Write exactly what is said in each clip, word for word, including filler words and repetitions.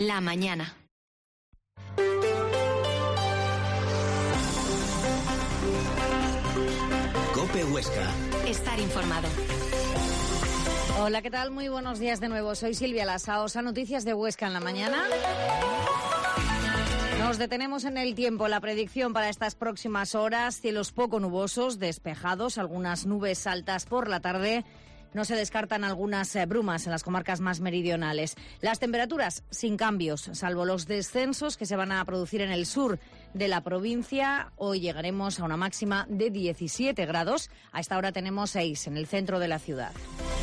La mañana. COPE Huesca. Estar informado. Hola, ¿qué tal? Muy buenos días de nuevo. Soy Silvia Lasaosa. Noticias de Huesca en la mañana. Nos detenemos en el tiempo. La predicción para estas próximas horas: cielos poco nubosos, despejados, algunas nubes altas por la tarde. No se descartan algunas eh, brumas en las comarcas más meridionales. Las temperaturas sin cambios, salvo los descensos que se van a producir en el sur de la provincia. Hoy llegaremos a una máxima de diecisiete grados. A esta hora tenemos seis en el centro de la ciudad.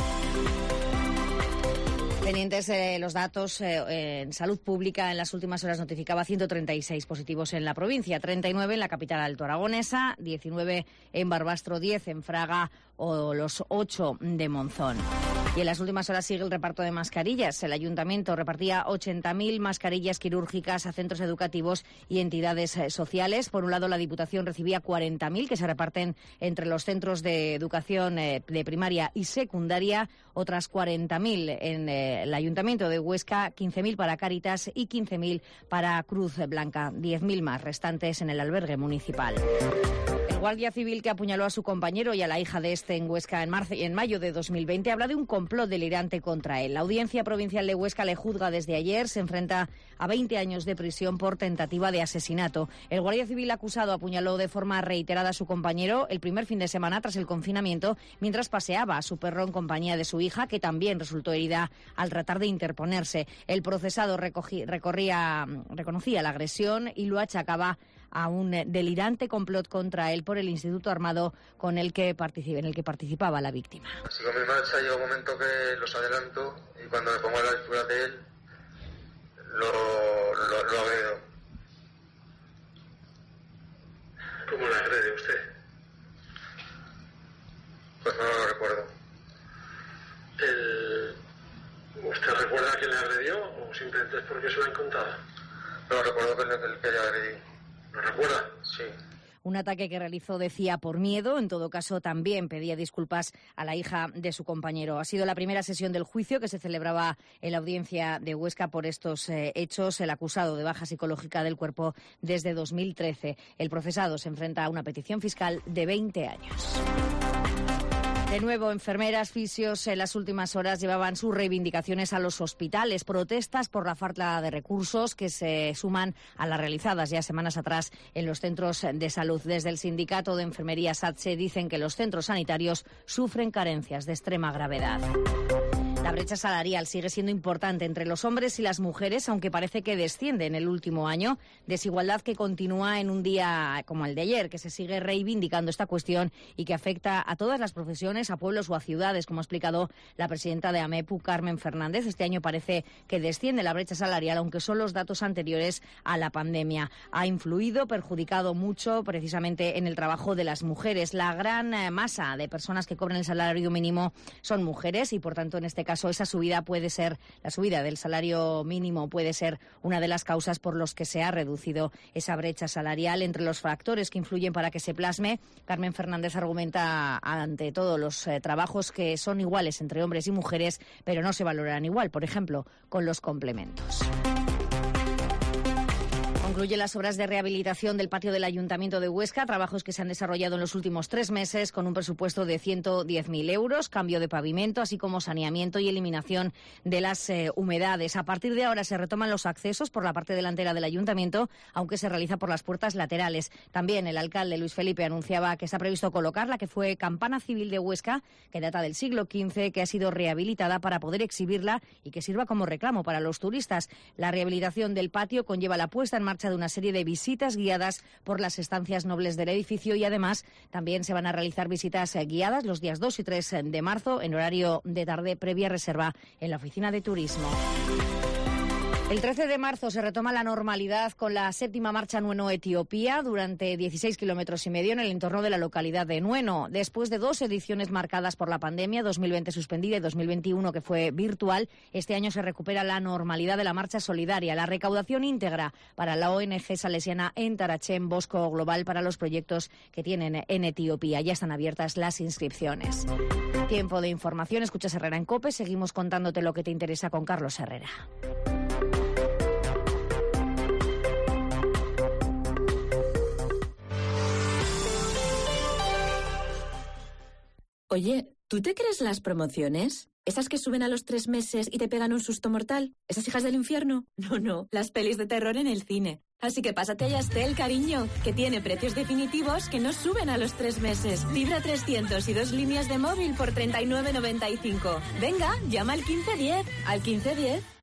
Pendientes de eh, los datos, eh, en salud pública en las últimas horas notificaba ciento treinta y seis positivos en la provincia, treinta y nueve en la capital altoaragonesa, diecinueve en Barbastro, diez en Fraga o los ocho de Monzón. Y en las últimas horas sigue el reparto de mascarillas. El ayuntamiento repartía ochenta mil mascarillas quirúrgicas a centros educativos y entidades eh, sociales. Por un lado, la Diputación recibía cuarenta mil que se reparten entre los centros de educación eh, de primaria y secundaria, otras cuarenta mil en eh, el Ayuntamiento de Huesca, quince mil para Cáritas y quince mil para Cruz Blanca, diez mil más restantes en el albergue municipal. El guardia civil que apuñaló a su compañero y a la hija de este en Huesca en, marzo, en mayo de dos mil veinte habla de un complot delirante contra él. La Audiencia Provincial de Huesca le juzga desde ayer. Se enfrenta a veinte años de prisión por tentativa de asesinato. El guardia civil acusado apuñaló de forma reiterada a su compañero el primer fin de semana tras el confinamiento, mientras paseaba a su perro en compañía de su hija, que también resultó herida al tratar de interponerse. El procesado recogí, recorría, reconocía la agresión y lo achacaba a un delirante complot contra él por el Instituto Armado con el que participa, en el que participaba la víctima. Sigo mi marcha, llega un momento que los adelanto y cuando me pongo a la altura de él lo, lo, lo agredo. ¿Cómo le agrede usted? Pues no lo recuerdo. El... ¿Usted recuerda que le agredió o simplemente es porque se lo han contado? No recuerdo que le, que le agredí. ¿Lo recuerda? Sí. Un ataque que realizó, decía, por miedo. En todo caso, también pedía disculpas a la hija de su compañero. Ha sido la primera sesión del juicio que se celebraba en la Audiencia de Huesca por estos eh, hechos. El acusado de baja psicológica del cuerpo desde dos mil trece. El procesado se enfrenta a una petición fiscal de veinte años. De nuevo, enfermeras, fisios, en las últimas horas llevaban sus reivindicaciones a los hospitales, protestas por la falta de recursos que se suman a las realizadas ya semanas atrás en los centros de salud. Desde el sindicato de enfermería SATSE dicen que los centros sanitarios sufren carencias de extrema gravedad. La brecha salarial sigue siendo importante entre los hombres y las mujeres, aunque parece que desciende en el último año. Desigualdad que continúa en un día como el de ayer, que se sigue reivindicando esta cuestión y que afecta a todas las profesiones, a pueblos o a ciudades, como ha explicado la presidenta de AMEPU, Carmen Fernández. Este año parece que desciende la brecha salarial, aunque son los datos anteriores a la pandemia. Ha influido, perjudicado mucho precisamente en el trabajo de las mujeres. La gran masa de personas que cobran el salario mínimo son mujeres y, por tanto, en este caso, esa subida puede ser, la subida del salario mínimo puede ser una de las causas por los que se ha reducido esa brecha salarial. Entre los factores que influyen para que se plasme, Carmen Fernández argumenta ante todo los eh, trabajos que son iguales entre hombres y mujeres, pero no se valoran igual, por ejemplo, con los complementos. Concluyen las obras de rehabilitación del patio del Ayuntamiento de Huesca, trabajos que se han desarrollado en los últimos tres meses con un presupuesto de ciento diez mil euros, cambio de pavimento, así como saneamiento y eliminación de las eh, humedades. A partir de ahora se retoman los accesos por la parte delantera del Ayuntamiento, aunque se realiza por las puertas laterales. También el alcalde Luis Felipe anunciaba que está previsto colocar la que fue campana civil de Huesca, que data del siglo quince, que ha sido rehabilitada para poder exhibirla y que sirva como reclamo para los turistas. La rehabilitación del patio conlleva la puesta en marcha de una serie de visitas guiadas por las estancias nobles del edificio y además también se van a realizar visitas guiadas los días dos y tres de marzo en horario de tarde previa reserva en la oficina de turismo. El trece de marzo se retoma la normalidad con la séptima marcha Nueno-Etiopía durante dieciséis kilómetros y medio en el entorno de la localidad de Nueno. Después de dos ediciones marcadas por la pandemia, dos mil veinte suspendida y dos mil veintiuno que fue virtual, este año se recupera la normalidad de la marcha solidaria. La recaudación íntegra para la O N G salesiana en Tarachén, Bosco Global, para los proyectos que tienen en Etiopía. Ya están abiertas las inscripciones. Tiempo de información. Escuchas Herrera en COPE. Seguimos contándote lo que te interesa con Carlos Herrera. Oye, ¿tú te crees las promociones? ¿Esas que suben a los tres meses y te pegan un susto mortal? ¿Esas hijas del infierno? No, no, las pelis de terror en el cine. Así que pásate a Yastel, cariño, que tiene precios definitivos que no suben a los tres meses. Fibra trescientos y dos líneas de móvil por treinta y nueve noventa y cinco. Venga, llama al quince diez. Al quince diez.